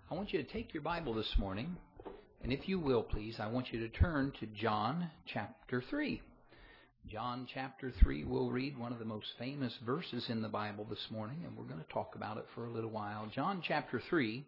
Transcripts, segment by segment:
I want you to take your Bible this morning, and if you will, please, I want you to turn to John chapter 3. John chapter 3, we'll read one of the most famous verses in the Bible this morning, and we're going to talk about it for a little while. John chapter 3,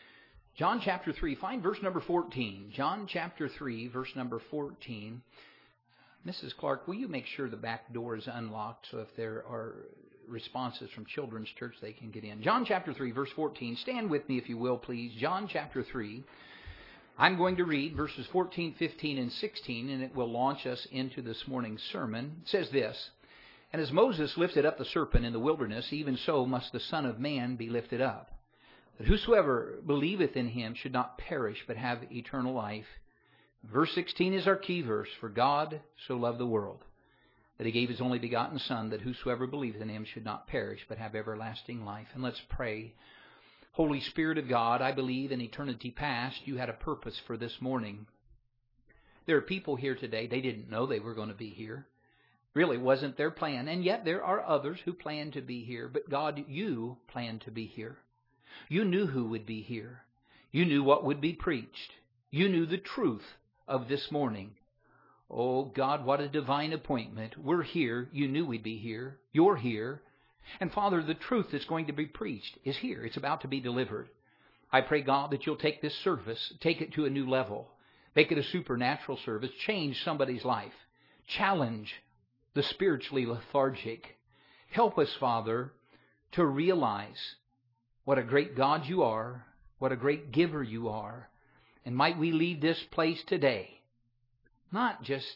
find verse number 14. John chapter 3, verse number 14. Mrs. Clark, will you make sure the back door is unlocked so if there are responses from Children's Church they can get in? John chapter 3, verse 14. Stand with me if you will, please. John chapter 3. I'm going to read verses 14, 15, and 16, and it will launch us into this morning's sermon. It says this, "And as Moses lifted up the serpent in the wilderness, even so must the Son of Man be lifted up, that whosoever believeth in him should not perish, but have eternal life." Verse 16 is our key verse. "For God so loved the world, that he gave his only begotten Son, that whosoever believeth in him should not perish, but have everlasting life." And let's pray. Holy Spirit of God, I believe in eternity past you had a purpose for this morning. There are people here today, they didn't know they were going to be here. Really wasn't their plan. And yet there are others who plan to be here. But God, you planned to be here. You knew who would be here. You knew what would be preached. You knew the truth of this morning. Oh God, what a divine appointment. We're here. You knew we'd be here. You're here. And Father, the truth that's going to be preached is here. It's about to be delivered. I pray, God, that you'll take this service, take it to a new level. Make it a supernatural service. Change somebody's life. Challenge the spiritually lethargic. Help us, Father, to realize what a great God you are, what a great giver you are. And might we leave this place today not just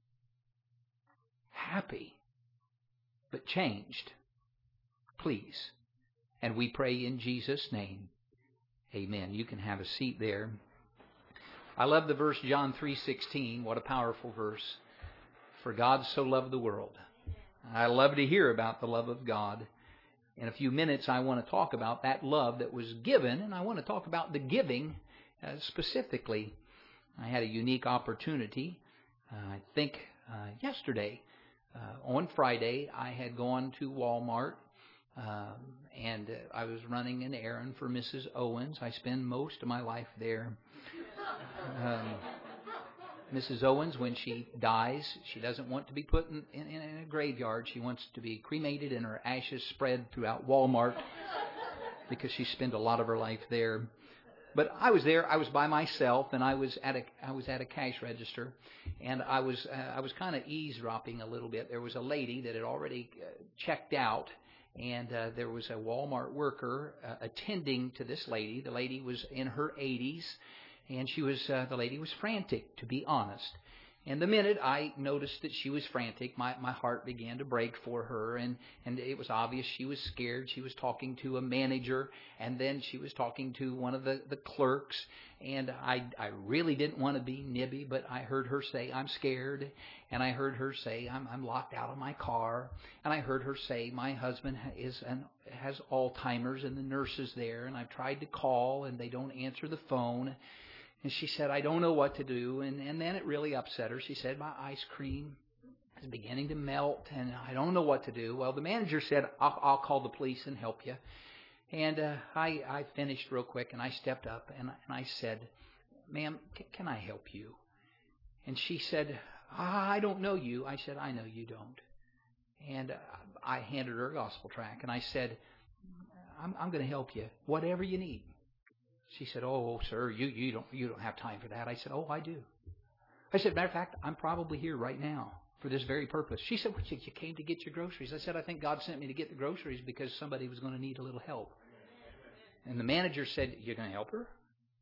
happy, but changed. Please. And we pray in Jesus' name. Amen. You can have a seat there. I love the verse John 3:16. What a powerful verse. For God so loved the world. I love to hear about the love of God. In a few minutes, I want to talk about that love that was given, and I want to talk about the giving specifically. I had a unique opportunity. I think yesterday, on Friday, I had gone to Walmart, and I was running an errand for Mrs. Owens. I spend most of my life there. Mrs. Owens, when she dies, she doesn't want to be put in a graveyard. She wants to be cremated and her ashes spread throughout Walmart because she spent a lot of her life there. But I was there. I was by myself, and I was at a cash register, and I was kind of eavesdropping a little bit. There was a lady that had already checked out, and there was a Walmart worker attending to this lady. The lady was in her 80s, and the lady was frantic, to be honest. And the minute I noticed that she was frantic, my heart began to break for her, and it was obvious she was scared. She was talking to a manager, and then she was talking to one of the clerks, and I really didn't want to be nibby, but I heard her say, "I'm scared," and I heard her say, I'm locked out of my car, and I heard her say, "My husband has Alzheimer's, and the nurse is there, and I've tried to call, and they don't answer the phone." And she said, "I don't know what to do." And then it really upset her. She said, "My ice cream is beginning to melt, and I don't know what to do." Well, the manager said, I'll call the police and help you. And I finished real quick, and I stepped up, and I said, "Ma'am, can I help you?" And she said, "I don't know you." I said, "I know you don't." And I handed her a gospel tract, and I said, I'm going to help you, whatever you need." She said, "Oh, sir, you don't have time for that." I said, "Oh, I do." I said, "Matter of fact, I'm probably here right now for this very purpose." She said, "Well, you came to get your groceries." I said, "I think God sent me to get the groceries because somebody was going to need a little help." And the manager said, "You're going to help her?"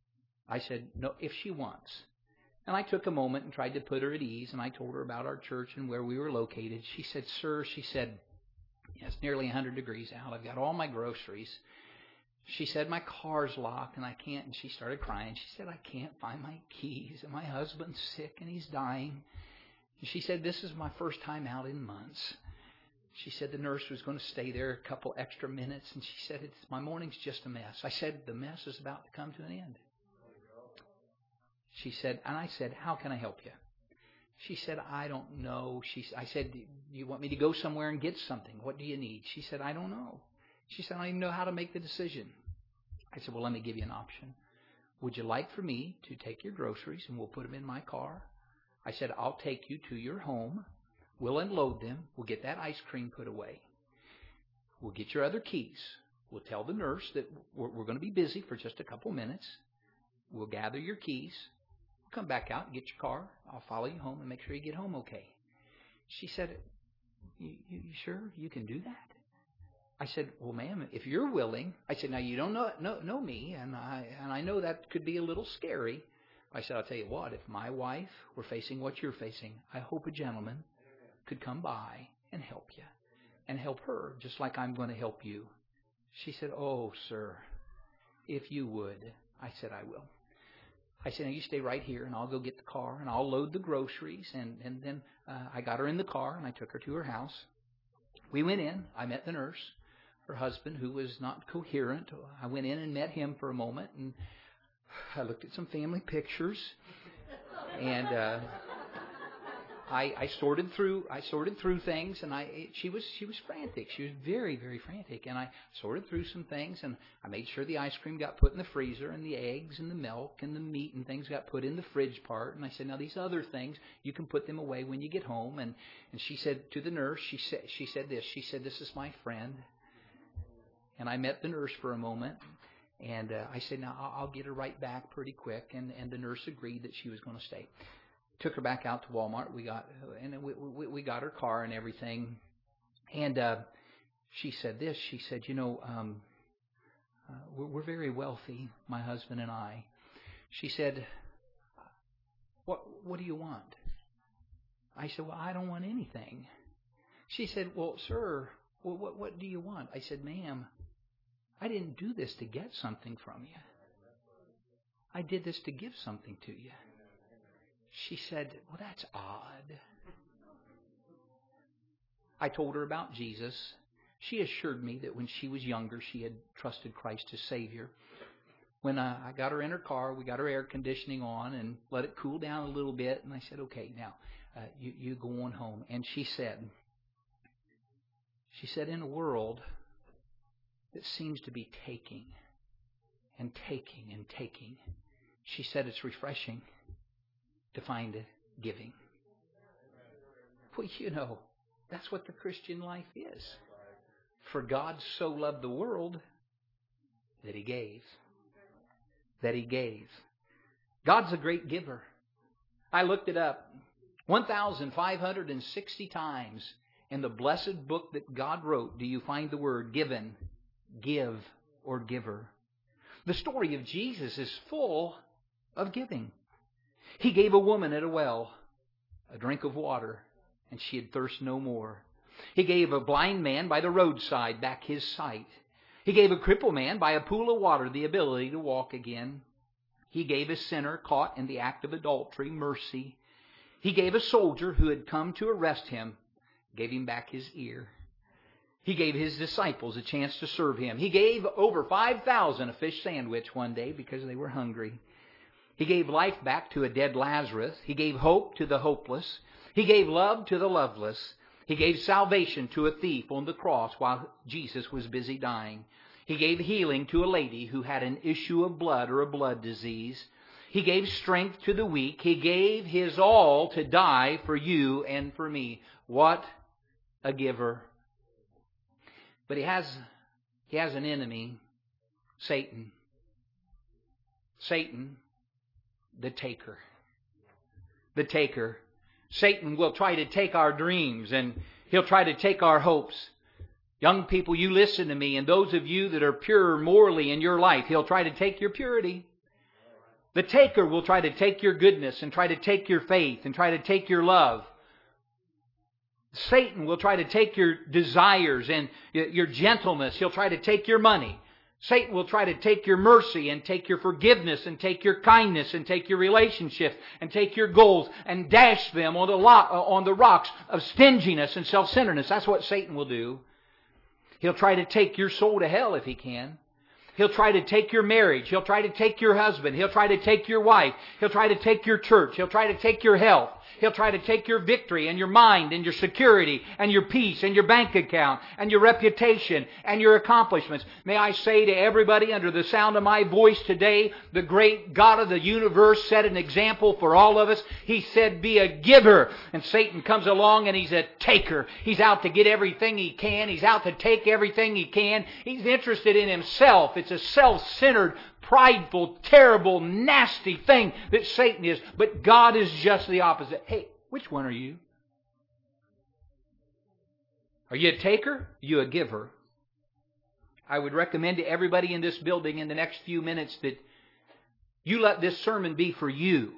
I said, "No, if she wants." And I took a moment and tried to put her at ease, and I told her about our church and where we were located. She said, "Sir," she said, "it's nearly 100 degrees out. I've got all my groceries." She said, "My car's locked and I can't," and she started crying. She said, "I can't find my keys, and my husband's sick and he's dying." And she said, "This is my first time out in months." She said the nurse was going to stay there a couple extra minutes, and she said, "My morning's just a mess." I said, "The mess is about to come to an end." She said, and I said, "How can I help you?" She said, "I don't know." I said, "Do you want me to go somewhere and get something? What do you need?" She said, "I don't know." She said, "I don't even know how to make the decision." I said, "Well, let me give you an option. would you like for me to take your groceries and we'll put them in my car? I said, I'll take you to your home. We'll unload them. We'll get that ice cream put away. We'll get your other keys. We'll tell the nurse that we're going to be busy for just a couple minutes. We'll gather your keys. We'll come back out and get your car. I'll follow you home and make sure you get home okay. She said, you sure you can do that? I said, well, ma'am, if you're willing. I said, now you don't know me, and I know that could be a little scary. I said, I'll tell you what, if my wife were facing what you're facing, I hope a gentleman could come by and help you and help her just like I'm going to help you. She said, oh, sir, if you would. I said, I will. I said, now you stay right here, and I'll go get the car, and I'll load the groceries. And then I got her in the car, and I took her to her house. We went in. I met the nurse, her husband, who was not coherent. I went in and met him for a moment, and I looked at some family pictures, and I sorted through things, and she was frantic. She was very, very frantic, and I sorted through some things, and I made sure the ice cream got put in the freezer, and the eggs and the milk and the meat and things got put in the fridge part. And I said, now these other things, you can put them away when you get home. And she said to the nurse, she said this is my friend. And I met the nurse for a moment, and I said, now I'll get her right back pretty quick. And the nurse agreed that she was going to stay. Took her back out to Walmart. We got her car and everything. And she said this. She said, we're very wealthy, my husband and I. She said, what do you want? I said, well, I don't want anything. She said, well, sir, what do you want? I said, ma'am, I didn't do this to get something from you. I did this to give something to you. She said, well, that's odd. I told her about Jesus. She assured me that when she was younger, she had trusted Christ as Savior. When I got her in her car, we got her air conditioning on and let it cool down a little bit. And I said, okay, now you go on home. And she said, in a world that seems to be taking and taking and taking, she said it's refreshing to find giving. Well, that's what the Christian life is. For God so loved the world that He gave. That He gave. God's a great giver. I looked it up. 1,560 times in the blessed book that God wrote do you find the word given, give, or giver. The story of Jesus is full of giving. He gave a woman at a well a drink of water, and she had thirst no more. He gave a blind man by the roadside back his sight. He gave a crippled man by a pool of water the ability to walk again. He gave a sinner caught in the act of adultery mercy. He gave a soldier who had come to arrest him, gave him back his ear. He gave His disciples a chance to serve Him. He gave over 5,000 a fish sandwich one day because they were hungry. He gave life back to a dead Lazarus. He gave hope to the hopeless. He gave love to the loveless. He gave salvation to a thief on the cross while Jesus was busy dying. He gave healing to a lady who had an issue of blood or a blood disease. He gave strength to the weak. He gave His all to die for you and for me. What a giver. But he has an enemy, Satan. Satan, the taker. The taker. Satan will try to take our dreams, and he'll try to take our hopes. Young people, you listen to me, and those of you that are pure morally in your life, he'll try to take your purity. The taker will try to take your goodness and try to take your faith and try to take your love. Satan will try to take your desires and your gentleness. He'll try to take your money. Satan will try to take your mercy and take your forgiveness and take your kindness and take your relationships and take your goals and dash them on the rocks of stinginess and self-centeredness. That's what Satan will do. He'll try to take your soul to hell if he can. He'll try to take your marriage. He'll try to take your husband. He'll try to take your wife. He'll try to take your church. He'll try to take your health. He'll try to take your victory and your mind and your security and your peace and your bank account and your reputation and your accomplishments. May I say to everybody under the sound of my voice today, the great God of the universe set an example for all of us. He said, be a giver. And Satan comes along and he's a taker. He's out to get everything he can. He's out to take everything he can. He's interested in himself. It's a self-centered, prideful, terrible, nasty thing that Satan is. But God is just the opposite. Hey, which one are you? Are you a taker? Are you a giver? I would recommend to everybody in this building in the next few minutes that you let this sermon be for you.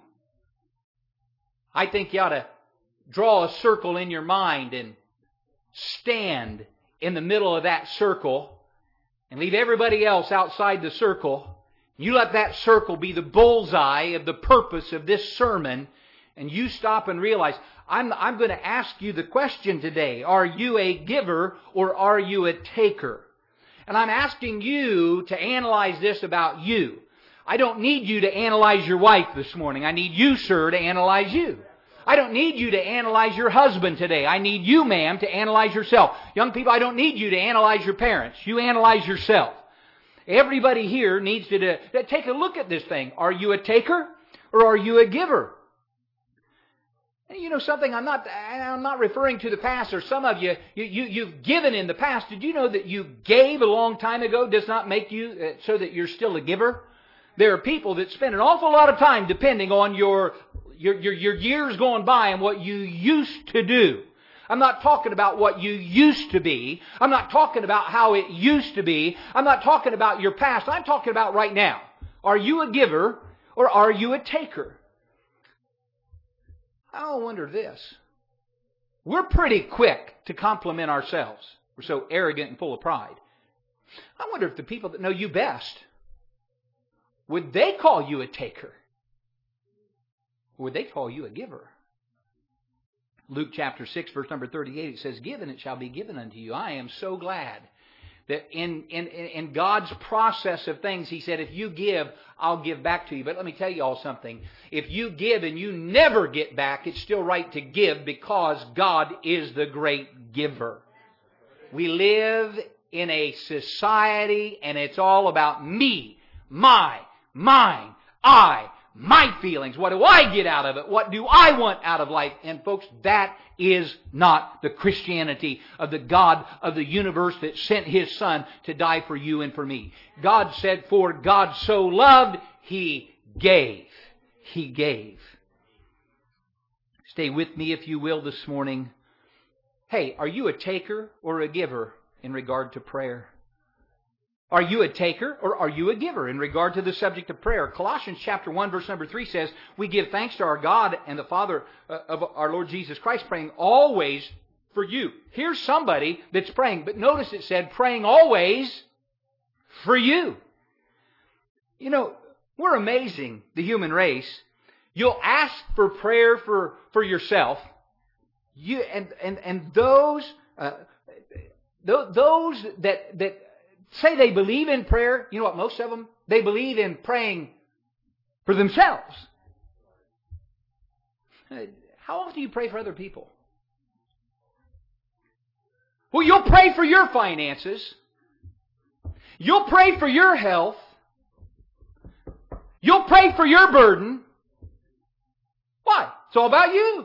I think you ought to draw a circle in your mind and stand in the middle of that circle and leave everybody else outside the circle. You let that circle be the bullseye of the purpose of this sermon, and you stop and realize, I'm going to ask you the question today. Are you a giver or are you a taker? And I'm asking you to analyze this about you. I don't need you to analyze your wife this morning. I need you, sir, to analyze you. I don't need you to analyze your husband today. I need you, ma'am, to analyze yourself. Young people, I don't need you to analyze your parents. You analyze yourself. Everybody here needs to take a look at this thing. Are you a taker or are you a giver? And you know something, I'm not referring to the past, or some of you've given in the past. Did you know that you gave a long time ago does not make you so that you're still a giver? There are people that spend an awful lot of time depending on your years going by and what you used to do. I'm not talking about what you used to be. I'm not talking about how it used to be. I'm not talking about your past. I'm talking about right now. Are you a giver or are you a taker? I wonder this. We're pretty quick to compliment ourselves. We're so arrogant and full of pride. I wonder if the people that know you best, would they call you a taker? Or would they call you a giver? Luke chapter 6, verse number 38, it says, give and it shall be given unto you. I am so glad that in God's process of things, He said, if you give, I'll give back to you. But let me tell you all something. If you give and you never get back, it's still right to give because God is the great giver. We live in a society and it's all about me, my, mine, my feelings. What do I get out of it? What do I want out of life? And folks, that is not the Christianity of the God of the universe that sent His Son to die for you and for me. God said, for God so loved, He gave. He gave. Stay with me if you will this morning. Hey, are you a taker or a giver in regard to prayer? Are you a taker or are you a giver in regard to the subject of prayer? Colossians chapter 1 verse number 3 says, we give thanks to our God and the Father of our Lord Jesus Christ, praying always for you. Here's somebody that's praying, but notice it said praying always for you. You know, we're amazing, the human race. You'll ask for prayer for yourself. Those that say they believe in prayer, you know what, most of them, they believe in praying for themselves. How often do you pray for other people? Well, you'll pray for your finances. You'll pray for your health. You'll pray for your burden. Why? It's all about you.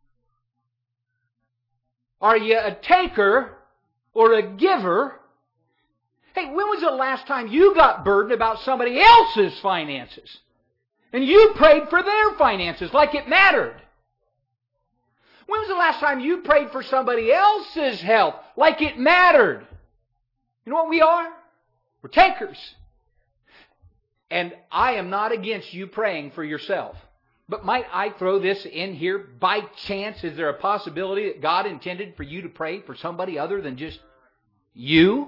Are you a taker or a giver? Hey, when was the last time you got burdened about somebody else's finances? And you prayed for their finances like it mattered. When was the last time you prayed for somebody else's health like it mattered? You know what we are? We're takers. And I am not against you praying for yourself. But might I throw this in here? By chance, is there a possibility that God intended for you to pray for somebody other than just you?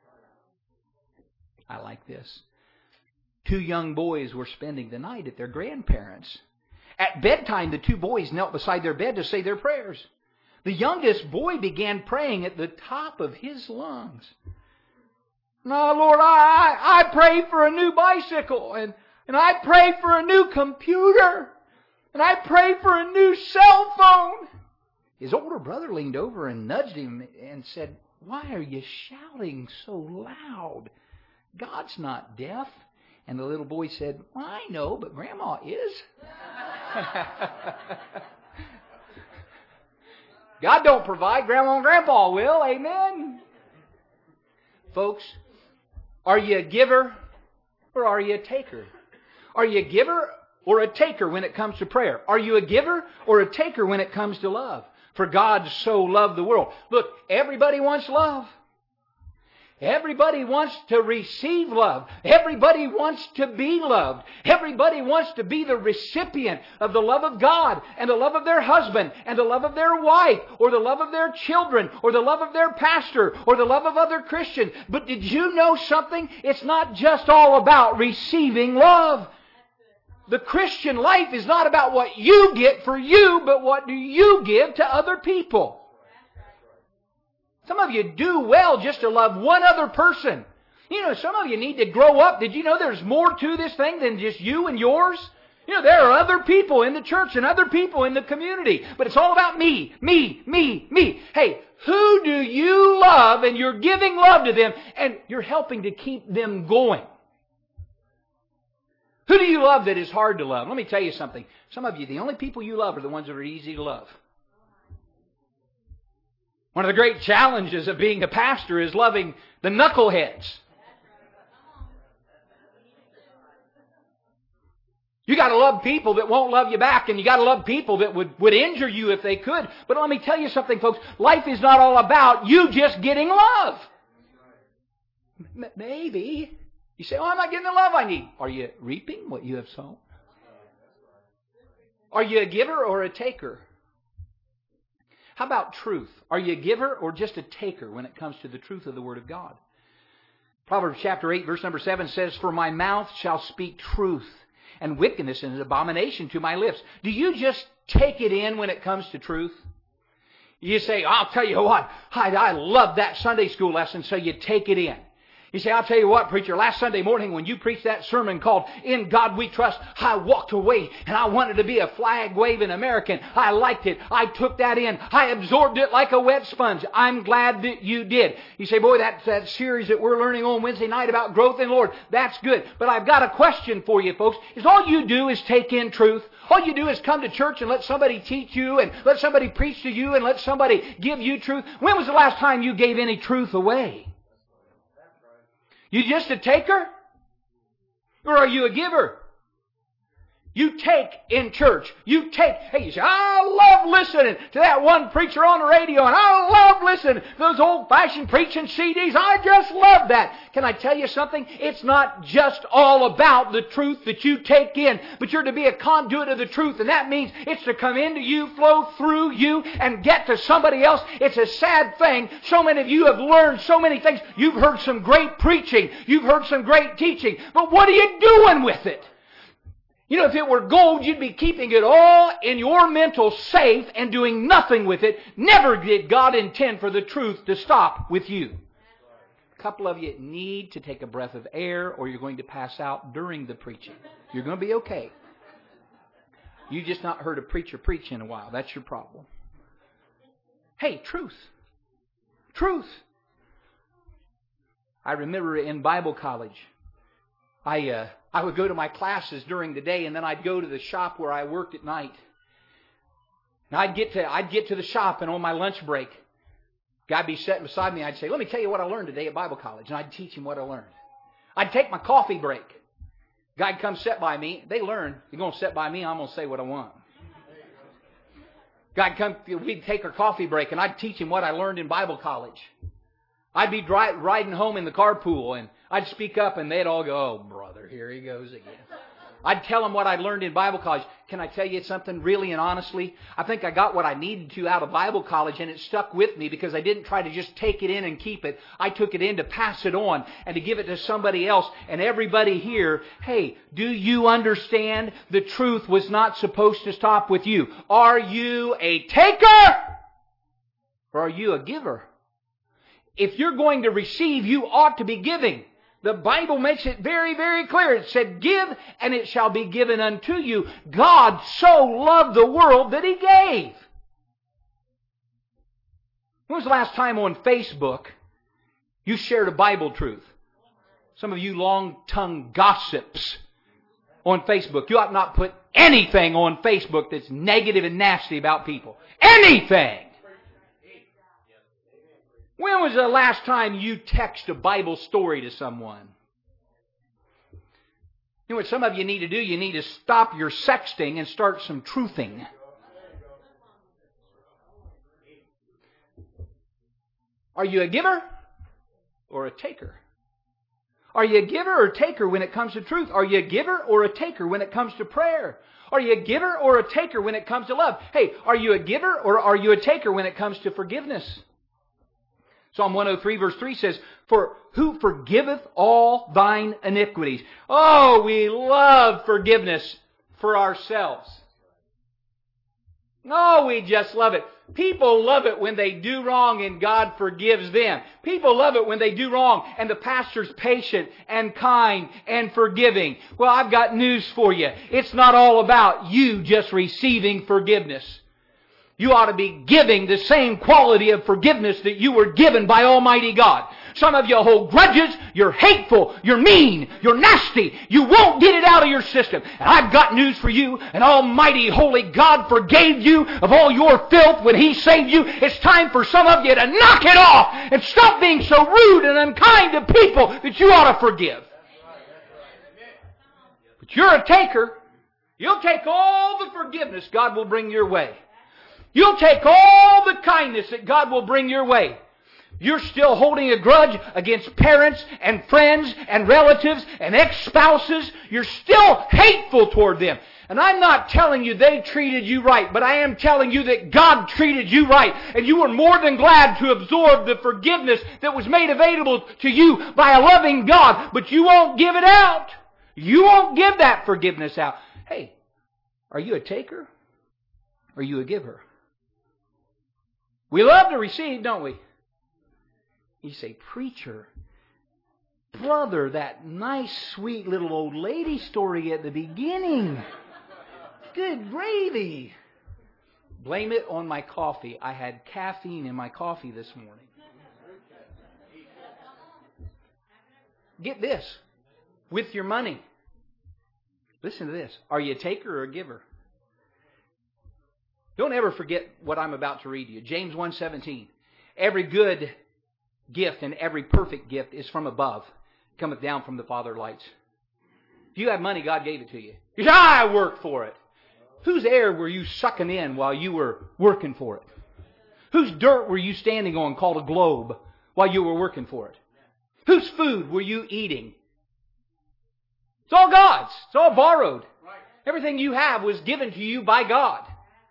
I like this. 2 young boys were spending the night at their grandparents'. At bedtime, the 2 boys knelt beside their bed to say their prayers. The youngest boy began praying at the top of his lungs. "No, Lord, I pray for a new bicycle, and I pray for a new computer. And I pray for a new cell phone. His older brother leaned over and nudged him and said, why are you shouting so loud? God's not deaf. And the little boy said, well, I know, but Grandma is. God don't provide, Grandma and Grandpa will. Amen. Folks, are you a giver or are you a taker? Are you a giver or a taker when it comes to prayer? Are you a giver or a taker when it comes to love? For God so loved the world. Look, everybody wants love. Everybody wants to receive love. Everybody wants to be loved. Everybody wants to be the recipient of the love of God and the love of their husband and the love of their wife or the love of their children or the love of their pastor or the love of other Christians. But did you know something? It's not just all about receiving love. The Christian life is not about what you get for you, but what do you give to other people. Some of you do well just to love one other person. You know, some of you need to grow up. Did you know there's more to this thing than just you and yours? You know, there are other people in the church and other people in the community. But it's all about me, me, me, me. Hey, who do you love and you're giving love to them and you're helping to keep them going? Who do you love that is hard to love? Let me tell you something. Some of you, the only people you love are the ones that are easy to love. One of the great challenges of being a pastor is loving the knuckleheads. You got to love people that won't love you back, and you got to love people that would injure you if they could. But let me tell you something, folks. Life is not all about you just getting love. Maybe. You say, oh, I'm not getting the love I need. Are you reaping what you have sown? Are you a giver or a taker? How about truth? Are you a giver or just a taker when it comes to the truth of the Word of God? Proverbs chapter 8, verse number 7 says, for my mouth shall speak truth, and wickedness is an abomination to my lips. Do you just take it in when it comes to truth? You say, I'll tell you what, I love that Sunday school lesson, so you take it in. You say, I'll tell you what, preacher, last Sunday morning when you preached that sermon called In God We Trust, I walked away and I wanted to be a flag-waving American. I liked it. I took that in. I absorbed it like a wet sponge. I'm glad that you did. You say, boy, that series that we're learning on Wednesday night about growth in the Lord, that's good. But I've got a question for you, folks. Is all you do is take in truth? All you do is come to church and let somebody teach you and let somebody preach to you and let somebody give you truth? When was the last time you gave any truth away? You just a taker? Or are you a giver? You take in church. You take. Hey, you say, I love listening to that one preacher on the radio, and I love listening to those old-fashioned preaching CDs. I just love that. Can I tell you something? It's not just all about the truth that you take in, but you're to be a conduit of the truth, and that means it's to come into you, flow through you, and get to somebody else. It's a sad thing. So many of you have learned so many things. You've heard some great preaching. You've heard some great teaching. But what are you doing with it? You know, if it were gold, you'd be keeping it all in your mental safe and doing nothing with it. Never did God intend for the truth to stop with you. A couple of you need to take a breath of air or you're going to pass out during the preaching. You're going to be okay. You just not heard a preacher preach in a while. That's your problem. Hey, truth. Truth. I remember in Bible college, I would go to my classes during the day, and then I'd go to the shop where I worked at night. And I'd get to the shop, and on my lunch break, guy'd be sitting beside me. I'd say, let me tell you what I learned today at Bible college. And I'd teach him what I learned. I'd take my coffee break. Guy'd come sit by me. They learn, you're going to sit by me, I'm going to say what I want. Guy'd come, we'd take our coffee break, and I'd teach him what I learned in Bible college. I'd be riding home in the carpool, and I'd speak up, and they'd all go, oh, brother, here he goes again. I'd tell them what I'd learned in Bible college. Can I tell you something really and honestly? I think I got what I needed to out of Bible college, and it stuck with me because I didn't try to just take it in and keep it. I took it in to pass it on and to give it to somebody else. And everybody here, hey, do you understand the truth was not supposed to stop with you? Are you a taker or are you a giver? If you're going to receive, you ought to be giving. The Bible makes it very, very clear. It said, give and it shall be given unto you. God so loved the world that He gave. When was the last time on Facebook you shared a Bible truth? Some of you long-tongued gossips on Facebook. You ought not put anything on Facebook that's negative and nasty about people. Anything! When was the last time you texted a Bible story to someone? You know what some of you need to do? You need to stop your sexting and start some truthing. Are you a giver or a taker? Are you a giver or a taker when it comes to truth? Are you a giver or a taker when it comes to prayer? Are you a giver or a taker when it comes to love? Hey, are you a giver or are you a taker when it comes to forgiveness? Psalm 103 verse 3 says, for who forgiveth all thine iniquities? Oh, we love forgiveness for ourselves. Oh, we just love it. People love it when they do wrong and God forgives them. People love it when they do wrong and the pastor's patient and kind and forgiving. Well, I've got news for you. It's not all about you just receiving forgiveness. You ought to be giving the same quality of forgiveness that you were given by Almighty God. Some of you hold grudges, you're hateful, you're mean, you're nasty, you won't get it out of your system. And I've got news for you, an Almighty Holy God forgave you of all your filth when He saved you. It's time for some of you to knock it off and stop being so rude and unkind to people that you ought to forgive. But you're a taker. You'll take all the forgiveness God will bring your way. You'll take all the kindness that God will bring your way. You're still holding a grudge against parents and friends and relatives and ex-spouses. You're still hateful toward them. And I'm not telling you they treated you right, but I am telling you that God treated you right. And you were more than glad to absorb the forgiveness that was made available to you by a loving God. But you won't give it out. You won't give that forgiveness out. Hey, are you a taker? Or are you a giver? We love to receive, don't we? You say, preacher, brother, that nice, sweet little old lady story at the beginning. Good gravy. Blame it on my coffee. I had caffeine in my coffee this morning. Get this. With your money. Listen to this. Are you a taker or a giver? Don't ever forget what I'm about to read to you. James 1:17. Every good gift and every perfect gift is from above, cometh down from the Father of lights. If you have money, God gave it to you. You say, I worked for it. Whose air were you sucking in while you were working for it? Whose dirt were you standing on called a globe while you were working for it? Whose food were you eating? It's all God's. It's all borrowed. Everything you have was given to you by God.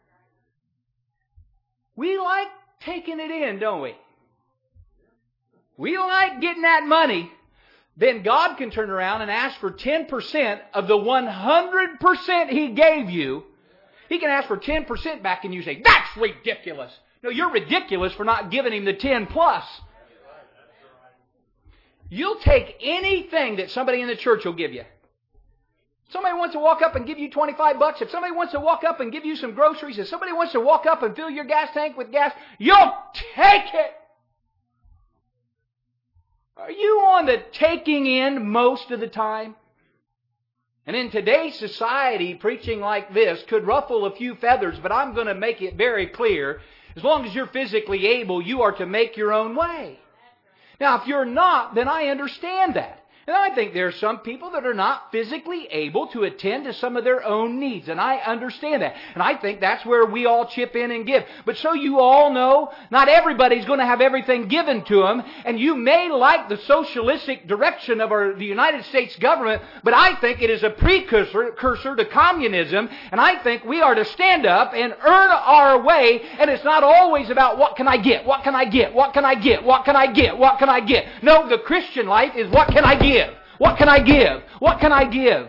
We like taking it in, don't we? We like getting that money. Then God can turn around and ask for 10% of the 100% He gave you. He can ask for 10% back and you say, that's ridiculous. No, you're ridiculous for not giving Him the 10 plus. You'll take anything that somebody in the church will give you. Somebody wants to walk up and give you $25. If somebody wants to walk up and give you some groceries, if somebody wants to walk up and fill your gas tank with gas, you'll take it. Are you on the taking in most of the time? And in today's society, preaching like this could ruffle a few feathers, but I'm going to make it very clear. As long as you're physically able, you are to make your own way. Now, if you're not, then I understand that. And I think there are some people that are not physically able to attend to some of their own needs. And I understand that. And I think that's where we all chip in and give. But so you all know, not everybody's going to have everything given to them. And you may like the socialistic direction of the United States government, but I think it is a precursor to communism. And I think we are to stand up and earn our way. And it's not always about what can I get, what can I get, what can I get, what can I get, what can I get. No, the Christian life is what can I give? What can I give? What can I give?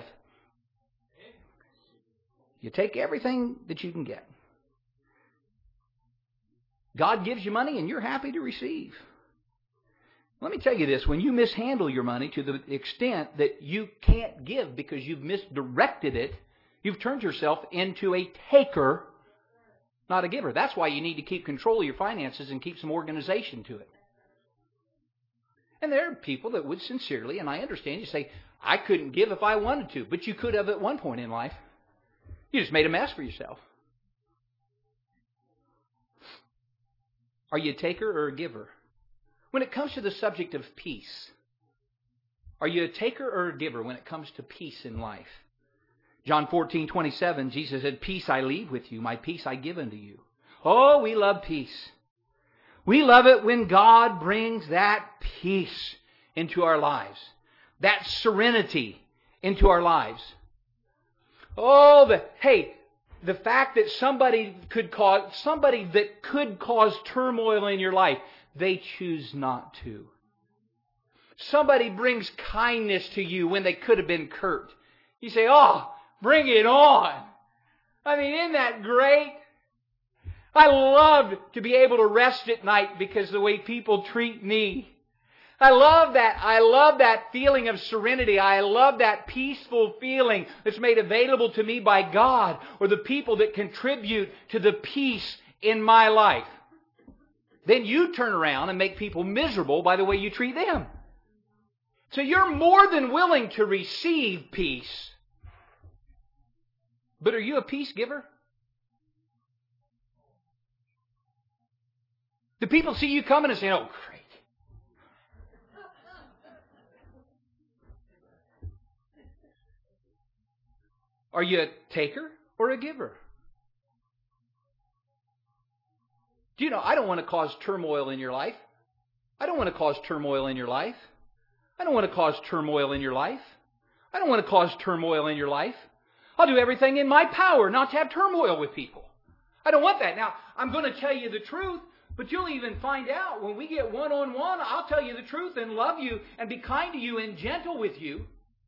You take everything that you can get. God gives you money and you're happy to receive. Let me tell you this. When you mishandle your money to the extent that you can't give because you've misdirected it, you've turned yourself into a taker, not a giver. That's why you need to keep control of your finances and keep some organization to it. And there are people that would sincerely, and I understand, you say, I couldn't give if I wanted to, but you could have at one point in life. You just made a mess for yourself. Are you a taker or a giver? When it comes to the subject of peace, are you a taker or a giver when it comes to peace in life? John 14:27, Jesus said, peace I leave with you, my peace I give unto you. Oh, we love peace. We love it when God brings that peace into our lives, that serenity into our lives. Oh, the fact that somebody that could cause turmoil in your life, they choose not to. Somebody brings kindness to you when they could have been curt. You say, oh, bring it on. I mean, isn't that great? I love to be able to rest at night because of the way people treat me. I love that. I love that feeling of serenity. I love that peaceful feeling that's made available to me by God or the people that contribute to the peace in my life. Then you turn around and make people miserable by the way you treat them. So you're more than willing to receive peace. But are you a peace giver? Do people see you coming and say, oh, great. Are you a taker or a giver? Do you know, I don't want to cause turmoil in your life. I don't want to cause turmoil in your life. I don't want to cause turmoil in your life. I don't want to cause turmoil in your life. I'll do everything in my power not to have turmoil with people. I don't want that. Now, I'm going to tell you the truth, but you'll even find out when we get one-on-one, I'll tell you the truth and love you and be kind to you and gentle with you.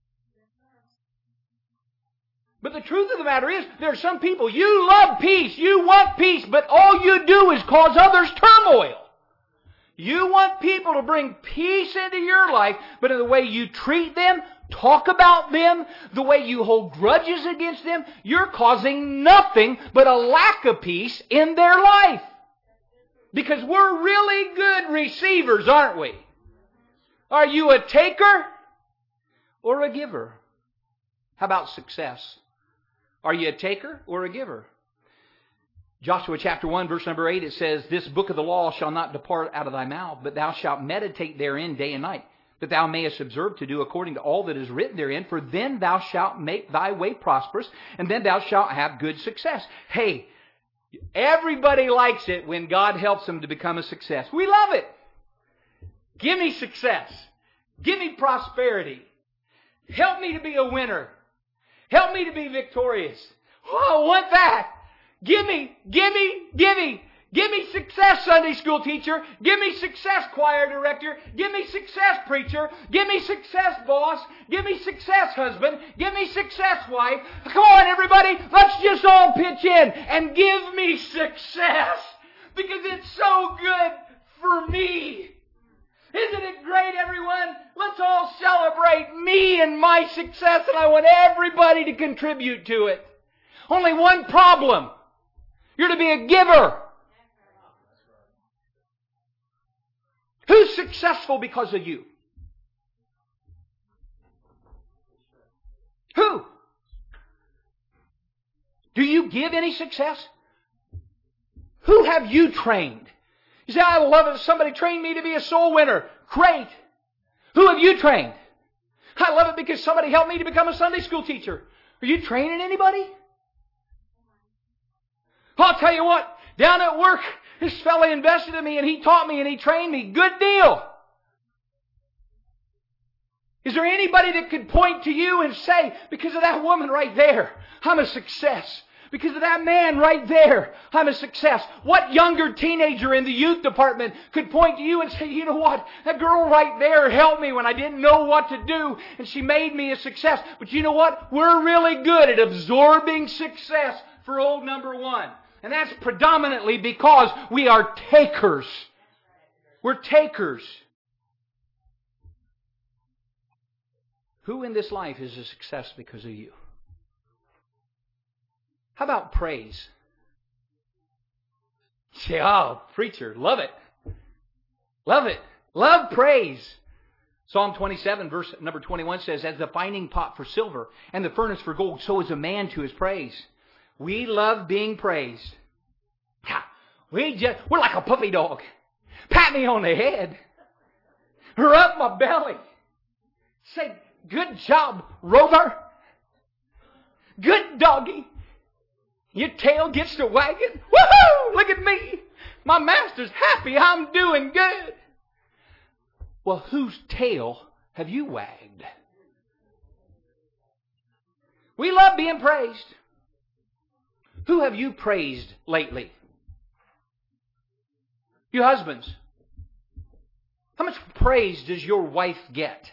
But the truth of the matter is, there are some people, you love peace, you want peace, but all you do is cause others turmoil. You want people to bring peace into your life, but in the way you treat them, talk about them, the way you hold grudges against them, you're causing nothing but a lack of peace in their life. Because we're really good receivers, aren't we? Are you a taker or a giver? How about success? Are you a taker or a giver? Joshua chapter 1 verse number 8, it says, this book of the law shall not depart out of thy mouth, but thou shalt meditate therein day and night, that thou mayest observe to do according to all that is written therein, for then thou shalt make thy way prosperous, and then thou shalt have good success. Hey, everybody likes it when God helps them to become a success. We love it. Give me success. Give me prosperity. Help me to be a winner. Help me to be victorious. Oh, I want that. Give me success, Sunday school teacher. Give me success, choir director. Give me success, preacher. Give me success, boss. Give me success, husband. Give me success, wife. Come on, everybody. Let's just all pitch in and give me success. Because it's so good for me. Isn't it great, everyone? Let's all celebrate me and my success, and I want everybody to contribute to it. Only one problem. You're to be a giver. Who's successful because of you? Who? Do you give any success? Who have you trained? You say, I love it. Somebody trained me to be a soul winner. Great. Who have you trained? I love it because somebody helped me to become a Sunday school teacher. Are you training anybody? I'll tell you what, down at work, this fella invested in me and he taught me and he trained me. Good deal. Is there anybody that could point to you and say, because of that woman right there, I'm a success? Because of that man right there, I'm a success. What younger teenager in the youth department could point to you and say, you know what, that girl right there helped me when I didn't know what to do, and she made me a success. But you know what? We're really good at absorbing success for old number one. And that's predominantly because we are takers. We're takers. Who in this life is a success because of you? How about praise? Say, oh, preacher, love it. Love it. Love praise. Psalm 27, verse number 21 says, as the finding pot for silver and the furnace for gold, so is a man to his praise. We love being praised. We're like a puppy dog. Pat me on the head. Rub my belly. Say, good job, Rover. Good doggy. Your tail gets to wagging. Woohoo! Look at me. My master's happy. I'm doing good. Well, whose tail have you wagged? We love being praised. Who have you praised lately? You husbands. How much praise does your wife get?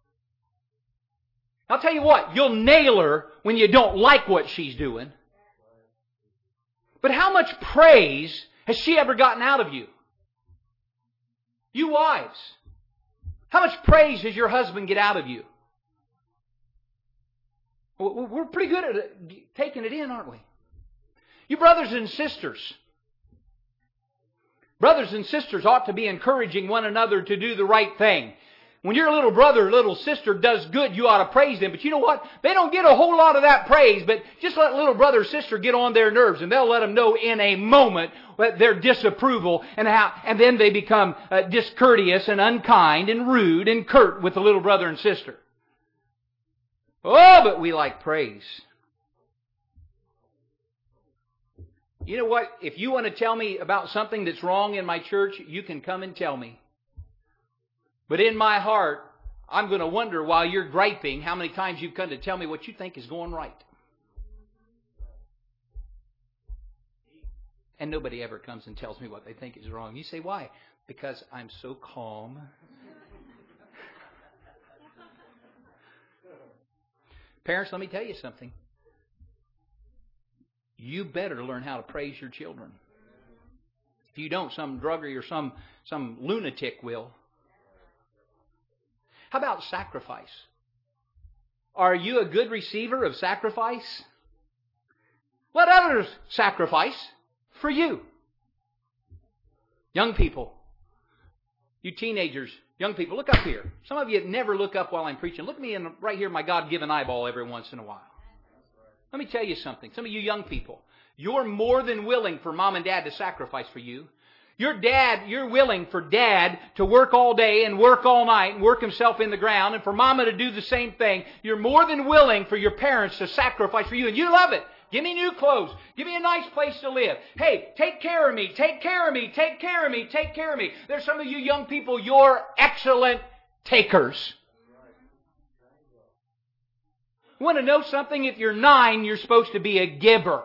I'll tell you what, you'll nail her when you don't like what she's doing. But how much praise has she ever gotten out of you? You wives. How much praise does your husband get out of you? We're pretty good at taking it in, aren't we? You brothers and sisters. Brothers and sisters ought to be encouraging one another to do the right thing. When your little brother or little sister does good, you ought to praise them. But you know what? They don't get a whole lot of that praise, but just let little brother or sister get on their nerves, and they'll let them know in a moment their disapproval, and then they become discourteous and unkind and rude and curt with the little brother and sister. Oh, but we like praise. You know what? If you want to tell me about something that's wrong in my church, you can come and tell me. But in my heart, I'm going to wonder while you're griping how many times you've come to tell me what you think is going right. And nobody ever comes and tells me what they think is wrong. You say, why? Because I'm so calm. Parents, let me tell you something. You better learn how to praise your children. If you don't, some druggie or some lunatic will. How about sacrifice? Are you a good receiver of sacrifice? Let others sacrifice for you. Young people, you teenagers, young people, look up here. Some of you never look up while I'm preaching. Look at me right here in my God-given eyeball every once in a while. Let me tell you something. Some of you young people, you're more than willing for mom and dad to sacrifice for you. You're willing for dad to work all day and work all night and work himself in the ground, and for mama to do the same thing. You're more than willing for your parents to sacrifice for you, and you love it. Give me new clothes. Give me a nice place to live. Hey, take care of me. Take care of me. Take care of me. Take care of me. There's some of you young people, you're excellent takers. You want to know something? If you're 9, you're supposed to be a giver.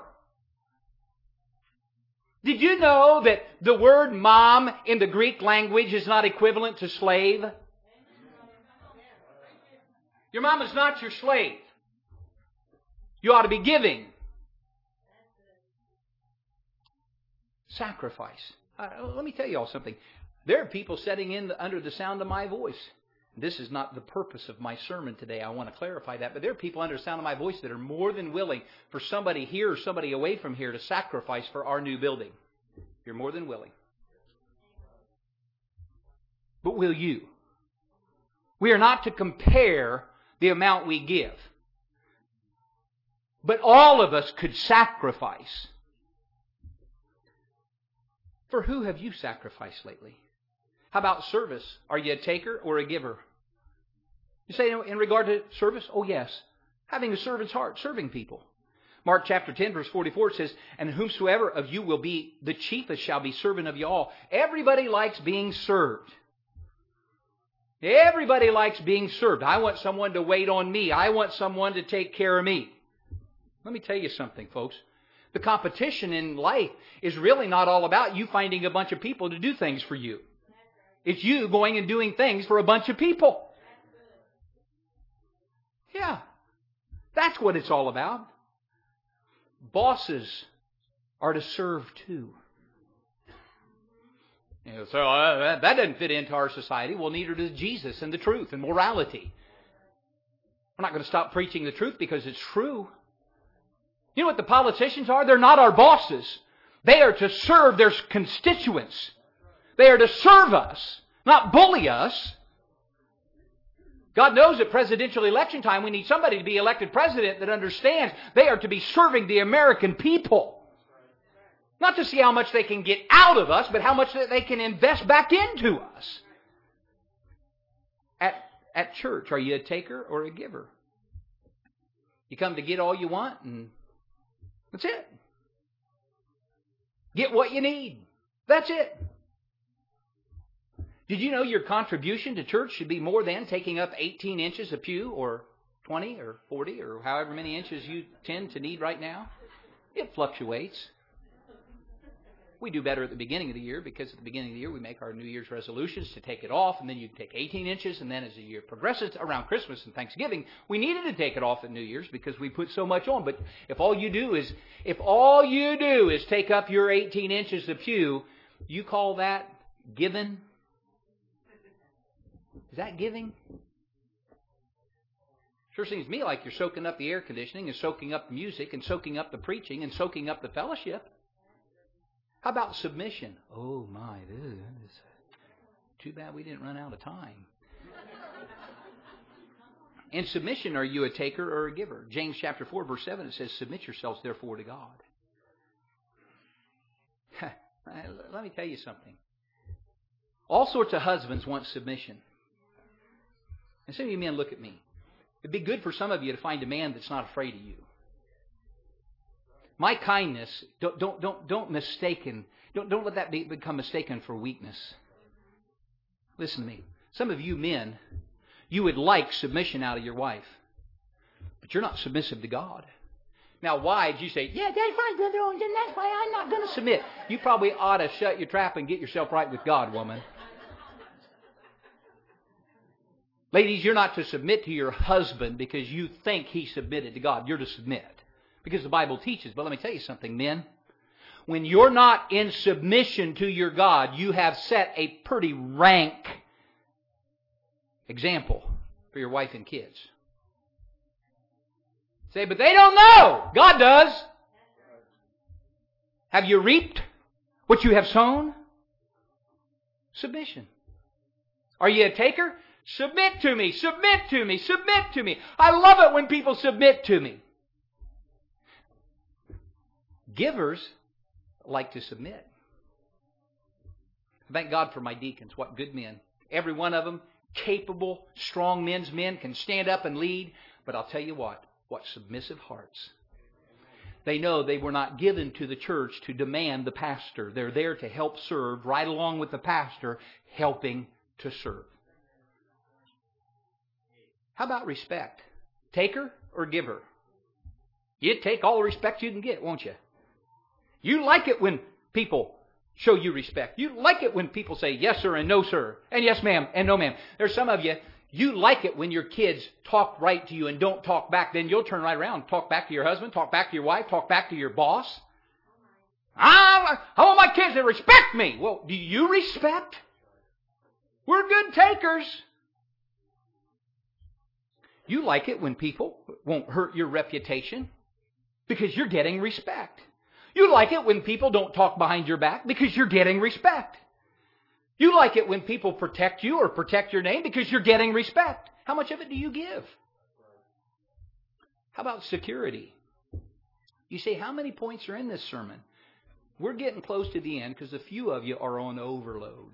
Did you know that the word mom in the Greek language is not equivalent to slave? Your mom is not your slave. You ought to be giving. Sacrifice. Let me tell you all something. There are people sitting under the sound of my voice. This is not the purpose of my sermon today. I want to clarify that. But there are people under the sound of my voice that are more than willing for somebody here or somebody away from here to sacrifice for our new building. You're more than willing. But will you? We are not to compare the amount we give. But all of us could sacrifice. For who have you sacrificed lately? How about service? Are you a taker or a giver? You say in regard to service? Oh yes. Having a servant's heart, serving people. Mark chapter 10 verse 44 says, and whomsoever of you will be the chiefest shall be servant of you all. Everybody likes being served. Everybody likes being served. I want someone to wait on me. I want someone to take care of me. Let me tell you something, folks. The competition in life is really not all about you finding a bunch of people to do things for you. It's you going and doing things for a bunch of people. Yeah. That's what it's all about. Bosses are to serve too. You know, so that doesn't fit into our society. Well, neither does Jesus and the truth and morality. We're not going to stop preaching the truth because it's true. You know what the politicians are? They're not our bosses. They are to serve their constituents. They are to serve us, not bully us. God knows at presidential election time we need somebody to be elected president that understands they are to be serving the American people. Not to see how much they can get out of us, but how much they can invest back into us. At church, are you a taker or a giver? You come to get all you want and that's it. Get what you need. That's it. Did you know your contribution to church should be more than taking up 18 inches a pew or 20 or 40 or however many inches you tend to need right now? It fluctuates. We do better at the beginning of the year because at the beginning of the year we make our New Year's resolutions to take it off, and then you take 18 inches, and then as the year progresses around Christmas and Thanksgiving, we needed to take it off at New Year's because we put so much on. But if all you do is take up your 18 inches of pew, you call that giving? Is that giving? Sure seems to me like you're soaking up the air conditioning and soaking up the music and soaking up the preaching and soaking up the fellowship. How about submission? Oh my, it's too bad we didn't run out of time. In submission, are you a taker or a giver? James chapter 4, verse 7, it says, submit yourselves therefore to God. Let me tell you something. All sorts of husbands want submission. And some of you men look at me. It'd be good for some of you to find a man that's not afraid of you. My kindness, don't let that become mistaken for weakness. Listen to me. Some of you men, you would like submission out of your wife, but you're not submissive to God. Now, why did you say, yeah, that's fine, brother, then that's why I'm not going to submit? You probably ought to shut your trap and get yourself right with God, woman. Ladies, you're not to submit to your husband because you think he submitted to God. You're to submit. Because the Bible teaches. But let me tell you something, men. When you're not in submission to your God, you have set a pretty rank example for your wife and kids. Say, but they don't know. God does. Have you reaped what you have sown? Submission. Are you a taker? Submit to me. Submit to me. Submit to me. I love it when people submit to me. Givers like to submit. Thank God for my deacons. What good men. Every one of them, capable, strong men can stand up and lead. But I'll tell you what submissive hearts. They know they were not given to the church to demand the pastor. They're there to help serve, right along with the pastor, helping to serve. How about respect? Taker or giver? You'd take all the respect you can get, won't you? You like it when people show you respect. You like it when people say yes, sir, and no, sir, and yes, ma'am, and no, ma'am. There's some of you, you like it when your kids talk right to you and don't talk back. Then you'll turn right around and talk back to your husband, talk back to your wife, talk back to your boss. I want my kids to respect me. Well, do you respect? We're good takers. You like it when people won't hurt your reputation because you're getting respect. You like it when people don't talk behind your back because you're getting respect. You like it when people protect you or protect your name because you're getting respect. How much of it do you give? How about security? You say, how many points are in this sermon? We're getting close to the end because a few of you are on overload.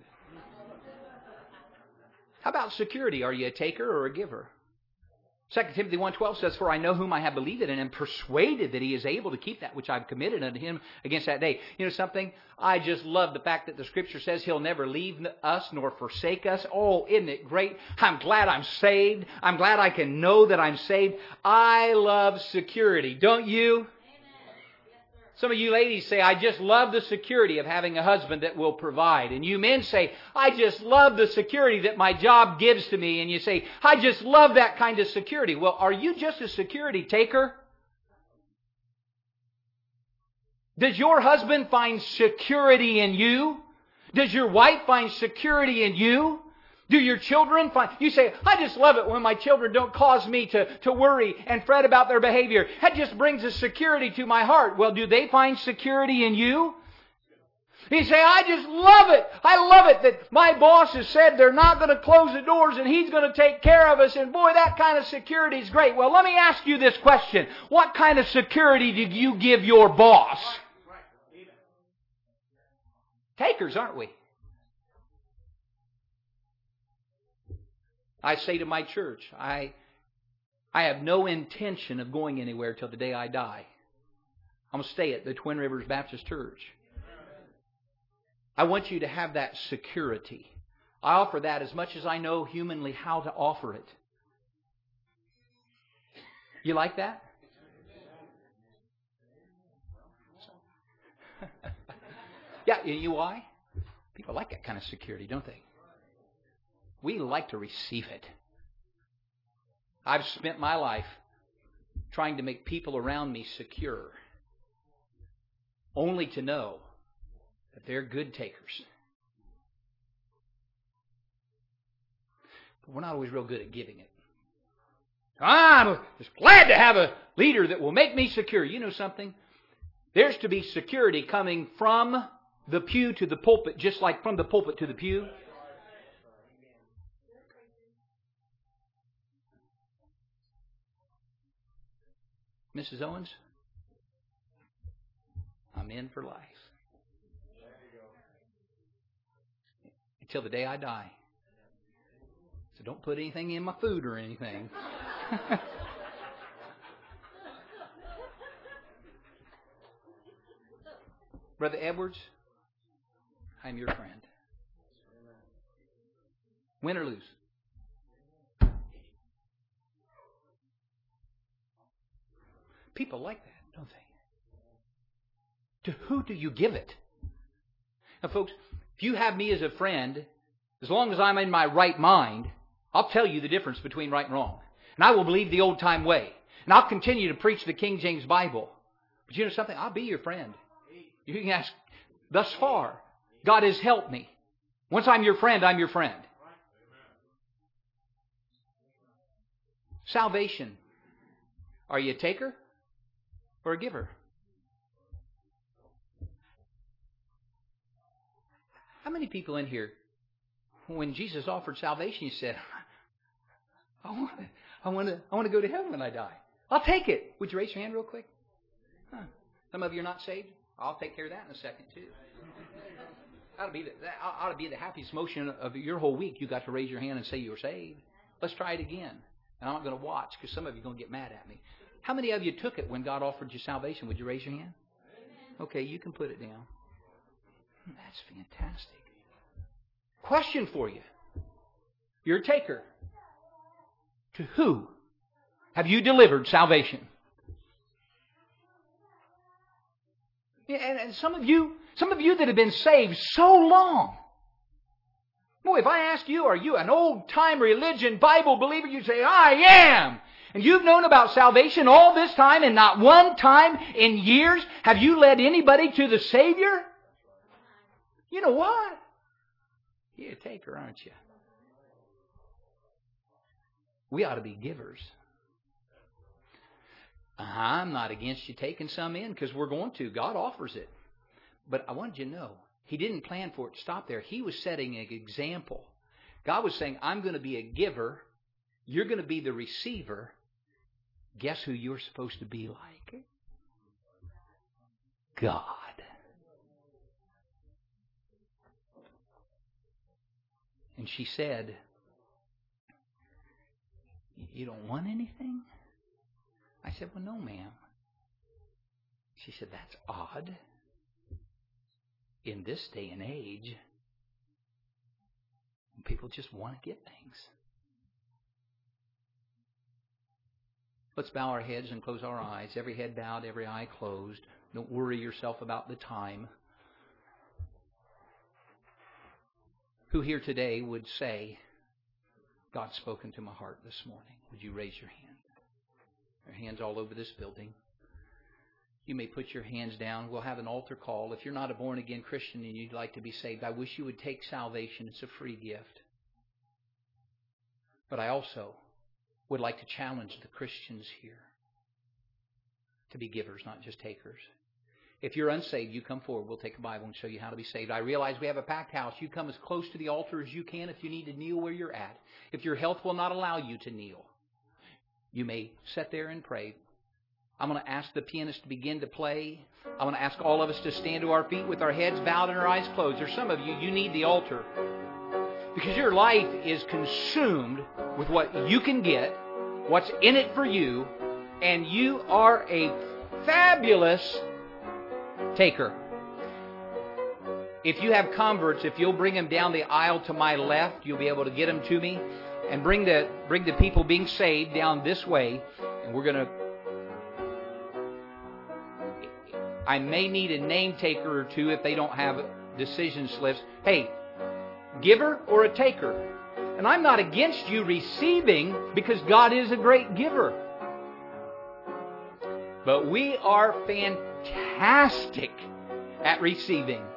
How about security? Are you a taker or a giver? 2 Timothy 1:12 says, for I know whom I have believed in and am persuaded that he is able to keep that which I've committed unto him against that day. You know something? I just love the fact that the Scripture says he'll never leave us nor forsake us. Oh, isn't it great? I'm glad I'm saved. I'm glad I can know that I'm saved. I love security. Don't you? Some of you ladies say, I just love the security of having a husband that will provide. And you men say, I just love the security that my job gives to me. And you say, I just love that kind of security. Well, are you just a security taker? Does your husband find security in you? Does your wife find security in you? Do your children find... You say, I just love it when my children don't cause me to worry and fret about their behavior. That just brings a security to my heart. Well, do they find security in you? You say, I just love it. I love it that my boss has said they're not going to close the doors and he's going to take care of us. And boy, that kind of security is great. Well, let me ask you this question. What kind of security did you give your boss? Takers, aren't we? I say to my church, I have no intention of going anywhere till the day I die. I'm going to stay at the Twin Rivers Baptist Church. I want you to have that security. I offer that as much as I know humanly how to offer it. You like that? Yeah, you know why? People like that kind of security, don't they? We like to receive it. I've spent my life trying to make people around me secure, only to know that they're good takers. But we're not always real good at giving it. I'm just glad to have a leader that will make me secure. You know something? There's to be security coming from the pew to the pulpit, just like from the pulpit to the pew. Mrs. Owens, I'm in for life. Until the day I die. So don't put anything in my food or anything. Brother Edwards, I'm your friend. Win or lose. People like that, don't they? To who do you give it? Now, folks, if you have me as a friend, as long as I'm in my right mind, I'll tell you the difference between right and wrong. And I will believe the old-time way. And I'll continue to preach the King James Bible. But you know something? I'll be your friend. You can ask, thus far, God has helped me. Once I'm your friend, I'm your friend. Salvation. Are you a taker or a giver? How many people in here, when Jesus offered salvation, you said, I want to go to heaven when I die. I'll take it. Would you raise your hand real quick? Huh. Some of you are not saved. I'll take care of that in a second too. That ought to be the happiest motion of your whole week. You got to raise your hand and say you were saved. Let's try it again. And I'm not going to watch because some of you are going to get mad at me. How many of you took it when God offered you salvation? Would you raise your hand? Okay, you can put it down. That's fantastic. Question for you. You're a taker. To who have you delivered salvation? And some of you that have been saved so long. Boy, if I ask you, are you an old-time religion Bible believer? You say, I am. And you've known about salvation all this time and not one time in years have you led anybody to the Savior? You know what? You're a taker, aren't you? We ought to be givers. I'm not against you taking some in because we're going to. God offers it. But I wanted you to know, He didn't plan for it to stop there. He was setting an example. God was saying, I'm going to be a giver. You're going to be the receiver. Guess who you're supposed to be like? God. And she said, you don't want anything? I said, well, no, ma'am. She said, that's odd. In this day and age, people just want to get things. Let's bow our heads and close our eyes. Every head bowed, every eye closed. Don't worry yourself about the time. Who here today would say, God's spoken to my heart this morning? Would you raise your hand? There are hands all over this building. You may put your hands down. We'll have an altar call. If you're not a born-again Christian and you'd like to be saved, I wish you would take salvation. It's a free gift. But I also would like to challenge the Christians here to be givers, not just takers. If you're unsaved, you come forward. We'll take a Bible and show you how to be saved. I realize we have a packed house. You come as close to the altar as you can if you need to kneel where you're at. If your health will not allow you to kneel, you may sit there and pray. I'm going to ask the pianist to begin to play. I'm going to ask all of us to stand to our feet with our heads bowed and our eyes closed. There's some of you, you need the altar. Because your life is consumed with what you can get, what's in it for you, and you are a fabulous taker. If you have converts, if you'll bring them down the aisle to my left, you'll be able to get them to me. And bring the people being saved down this way. And we're going to... I may need a name taker or two if they don't have decision slips. Hey, giver or a taker? And I'm not against you receiving, because God is a great giver. But we are fantastic at receiving.